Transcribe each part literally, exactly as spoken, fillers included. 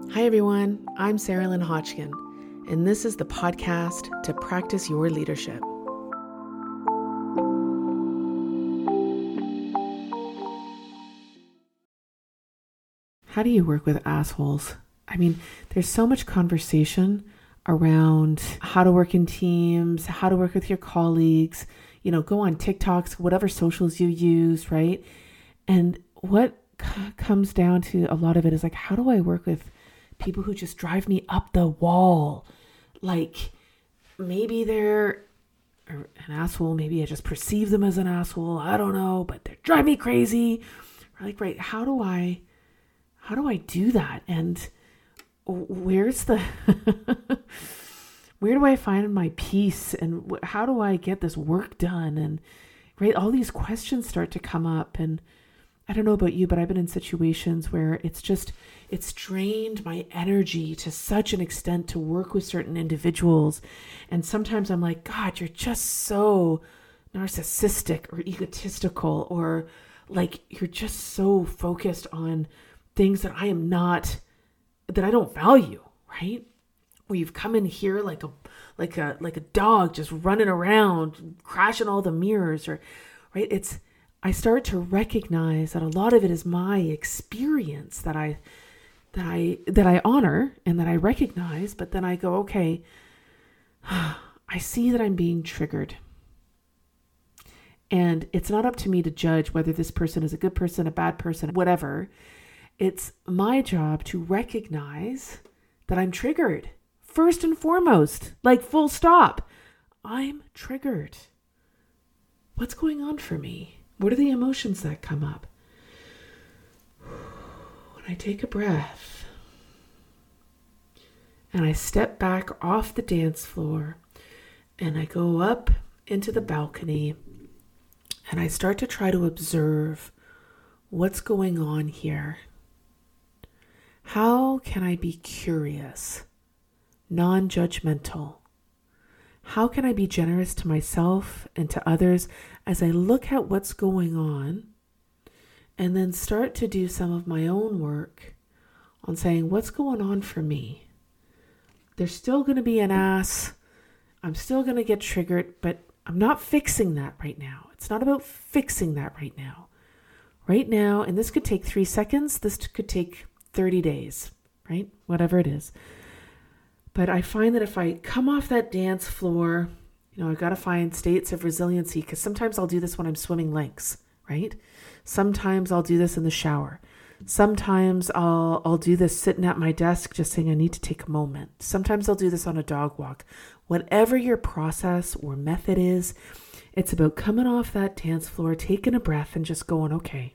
Hi everyone, I'm Sarah Lynn Hodgkin, and this is the podcast to practice your leadership. How do you work with assholes? I mean, there's so much conversation around how to work in teams, how to work with your colleagues, you know, go on TikToks, whatever socials you use, right? And what c- comes down to a lot of it is like, how do I work with people who just drive me up the wall? Like, maybe they're an asshole, maybe I just perceive them as an asshole, I don't know, but they drive me crazy. Like, right, how do I, how do I do that? And where's the, where do I find my peace? And how do I get this work done? And right, all these questions start to come up. And I don't know about you, but I've been in situations where it's just, it's drained my energy to such an extent to work with certain individuals. And sometimes I'm like, God, you're just so narcissistic or egotistical, or like, you're just so focused on things that I am not, that I don't value, right? Where you've come in here like a, like a, like a dog just running around, crashing all the mirrors, or, right? It's, I start to recognize that a lot of it is my experience that I, that I, that I honor and that I recognize, but then I go, okay, I see that I'm being triggered. And it's not up to me to judge whether this person is a good person, a bad person, whatever. It's my job to recognize that I'm triggered. First and foremost, like full stop. I'm triggered. What's going on for me? What are the emotions that come up? When I take a breath and I step back off the dance floor and I go up into the balcony and I start to try to observe what's going on here. How can I be curious, non-judgmental? How can I be generous to myself and to others as I look at what's going on, and then start to do some of my own work on saying, what's going on for me? There's still going to be an ass. I'm still going to get triggered, but I'm not fixing that right now. It's not about fixing that right now. Right now, and this could take three seconds. This could take thirty days, right? Whatever it is. But I find that if I come off that dance floor, you know, I've got to find states of resiliency, because sometimes I'll do this when I'm swimming links, right? Sometimes I'll do this in the shower. Sometimes I'll I'll do this sitting at my desk just saying I need to take a moment. Sometimes I'll do this on a dog walk. Whatever your process or method is, it's about coming off that dance floor, taking a breath and just going, okay,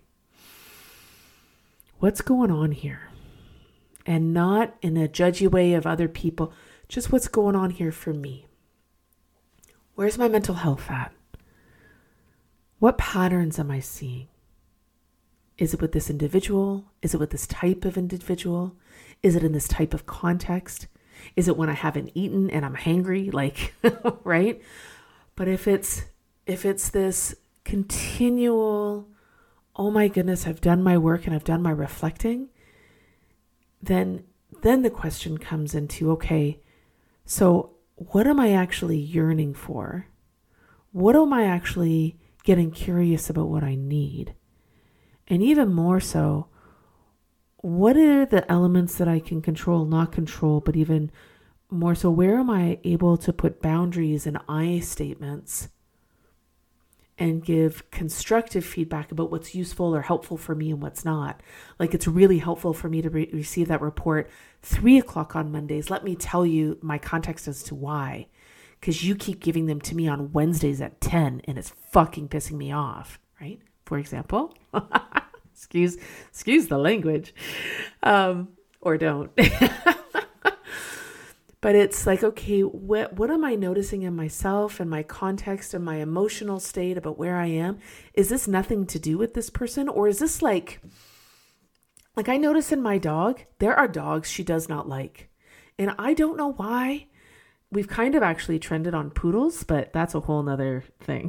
what's going on here? And not in a judgy way of other people, just what's going on here for me. Where's my mental health at? What patterns am I seeing? Is it with this individual? Is it with this type of individual? Is it in this type of context? Is it when I haven't eaten and I'm hangry? Like, right? But if it's, if it's this continual, oh my goodness, I've done my work and I've done my reflecting, then then the question comes into, okay, so what am I actually yearning for? What am I actually getting curious about what I need? And even more so, what are the elements that I can control, not control, but even more so, where am I able to put boundaries and I statements and give constructive feedback about what's useful or helpful for me and what's not? Like, it's really helpful for me to re- receive that report three o'clock on Mondays. Let me tell you my context as to why, because you keep giving them to me on Wednesdays at ten and it's fucking pissing me off, right? For example, excuse, excuse the language, um, or don't. But it's like, okay, what what am I noticing in myself and my context and my emotional state about where I am? Is this nothing to do with this person? Or is this like, like I notice in my dog, there are dogs she does not like. And I don't know why. We've kind of actually trended on poodles, but that's a whole nother thing.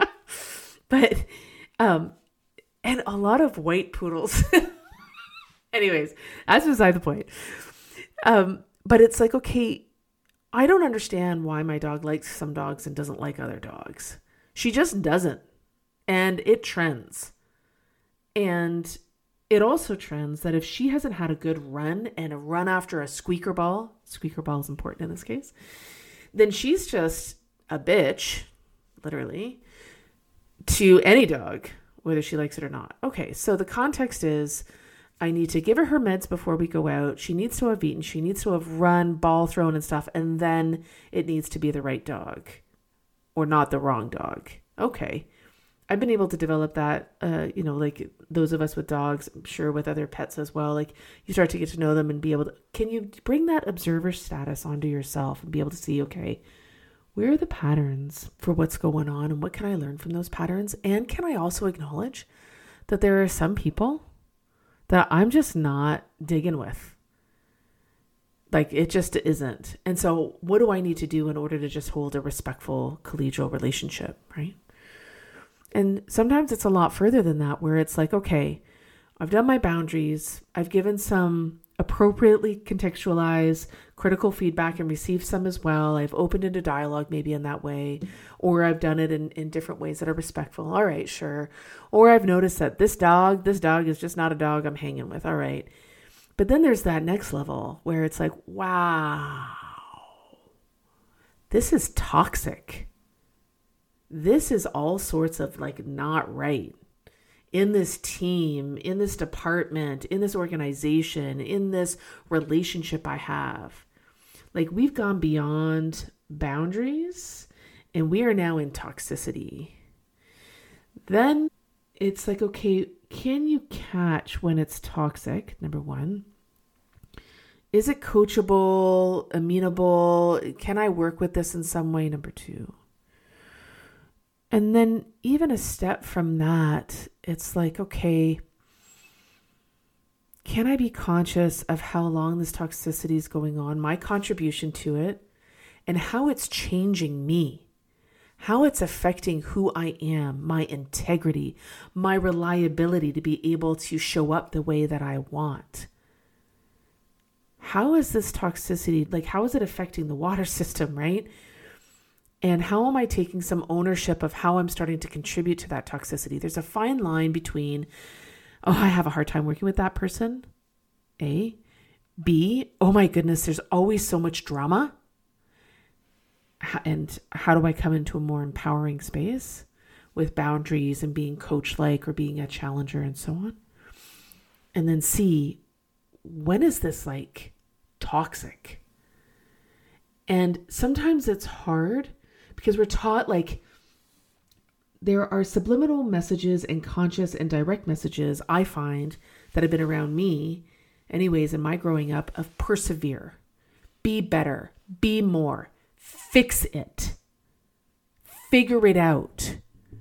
But, um, and a lot of white poodles Anyways, that's beside the point. Um, but it's like, okay, I don't understand why my dog likes some dogs and doesn't like other dogs. She just doesn't. And it trends. And it also trends that if she hasn't had a good run and a run after a squeaker ball, squeaker ball is important in this case, then she's just a bitch, literally, to any dog, whether she likes it or not. Okay, so the context is I need to give her her meds before we go out. She needs to have eaten. She needs to have run, ball thrown and stuff. And then it needs to be the right dog or not the wrong dog. Okay. I've been able to develop that, uh, you know, like those of us with dogs, I'm sure with other pets as well. Like you start to get to know them and be able to, can you bring that observer status onto yourself and be able to see, okay, where are the patterns for what's going on and what can I learn from those patterns? And can I also acknowledge that there are some people that I'm just not digging with? Like it just isn't. And so what do I need to do in order to just hold a respectful collegial relationship, right? And sometimes it's a lot further than that, where it's like, okay, I've done my boundaries. I've given some appropriately contextualized critical feedback and received some as well. I've opened into dialogue maybe in that way, or I've done it in, in different ways that are respectful. All right, sure. Or I've noticed that this dog, this dog is just not a dog I'm hanging with. All right. But then there's that next level where it's like, wow, this is toxic. This is all sorts of like not right in this team, in this department, in this organization, in this relationship I have. Like we've gone beyond boundaries and we are now in toxicity. Then it's like, okay, can you catch when it's toxic? Number one, is it coachable, amenable? Can I work with this in some way? Number two. And then even a step from that, it's like, okay, can I be conscious of how long this toxicity is going on, my contribution to it, and how it's changing me, how it's affecting who I am, my integrity, my reliability to be able to show up the way that I want? How is this toxicity, like how is it affecting the water system, right? And how am I taking some ownership of how I'm starting to contribute to that toxicity? There's a fine line between, oh, I have a hard time working with that person, A. B, oh my goodness, there's always so much drama. And how do I come into a more empowering space with boundaries and being coach-like or being a challenger and so on? And then C, when is this like toxic? And sometimes it's hard because we're taught like there are subliminal messages and conscious and direct messages I find that have been around me anyways in my growing up of persevere, be better, be more, fix it, figure it out.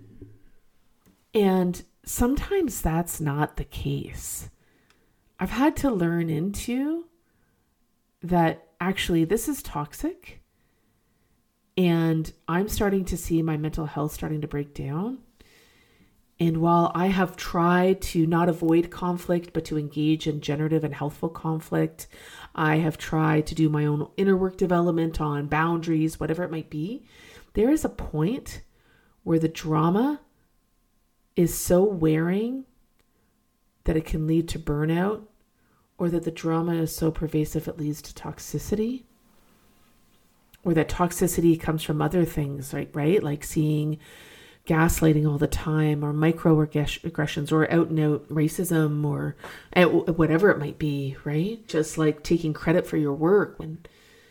And sometimes that's not the case. I've had to learn into that actually this is toxic. And I'm starting to see my mental health starting to break down. And while I have tried to not avoid conflict, but to engage in generative and healthful conflict, I have tried to do my own inner work development on boundaries, whatever it might be. There is a point where the drama is so wearing that it can lead to burnout, or that the drama is so pervasive it leads to toxicity. Or that toxicity comes from other things, right? Right? Like seeing gaslighting all the time, or microaggressions, or out and out racism, or whatever it might be, right? Just like taking credit for your work. When,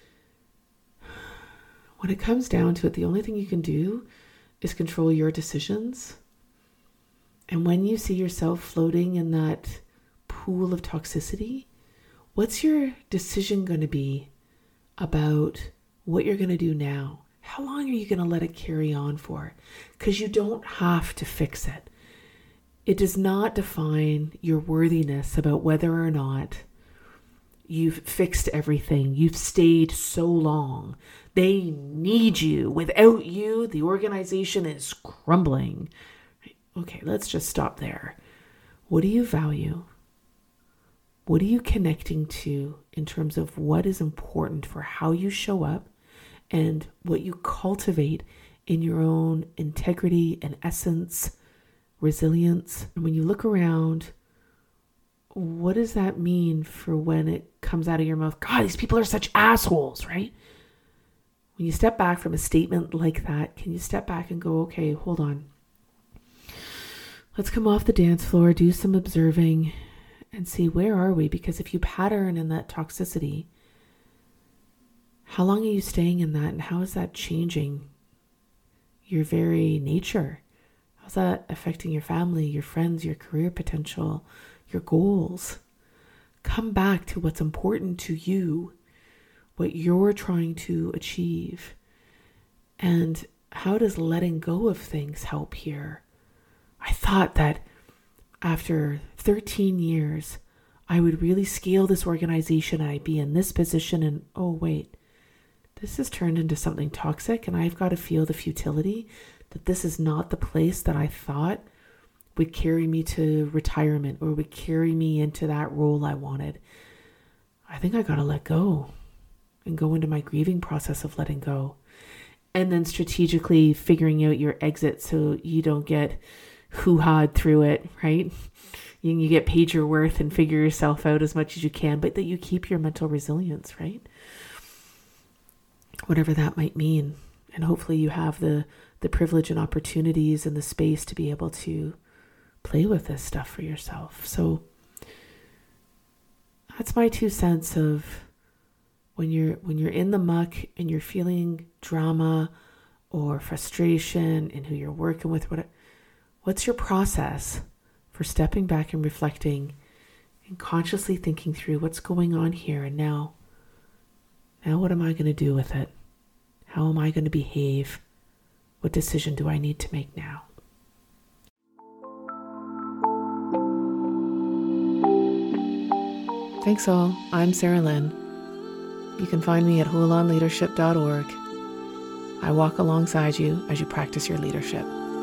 when it comes down to it, the only thing you can do is control your decisions. And when you see yourself floating in that pool of toxicity, what's your decision going to be about what you're going to do now? How long are you going to let it carry on for? Because you don't have to fix it. It does not define your worthiness about whether or not you've fixed everything. You've stayed so long. They need you. Without you, the organization is crumbling. Okay, let's just stop there. What do you value? What are you connecting to in terms of what is important for how you show up and what you cultivate in your own integrity and essence, resilience? And when you look around, what does that mean for when it comes out of your mouth? God, these people are such assholes, right? When you step back from a statement like that, can you step back and go, okay, hold on. Let's come off the dance floor, do some observing, and see, where are we? Because if you pattern in that toxicity, how long are you staying in that, and how is that changing your very nature? How's that affecting your family, your friends, your career potential, your goals? Come back to what's important to you, what you're trying to achieve. And how does letting go of things help here? I thought that after thirteen years, I would really scale this organization and I'd be in this position, and oh wait, this has turned into something toxic, and I've got to feel the futility that this is not the place that I thought would carry me to retirement or would carry me into that role I wanted. I think I got to let go and go into my grieving process of letting go, and then strategically figuring out your exit so you don't get hoo-hawed through it, right? You, you get paid your worth and figure yourself out as much as you can, but that you keep your mental resilience, right? Whatever that might mean. And hopefully you have the, the privilege and opportunities and the space to be able to play with this stuff for yourself. So that's my two cents of when you're when you're in the muck and you're feeling drama or frustration in who you're working with. What, what's your process for stepping back and reflecting and consciously thinking through what's going on here and now? Now what am I going to do with it? How am I going to behave? What decision do I need to make now? Thanks all. I'm Sarah Lynn. You can find me at hold on leadership dot org. I walk alongside you as you practice your leadership.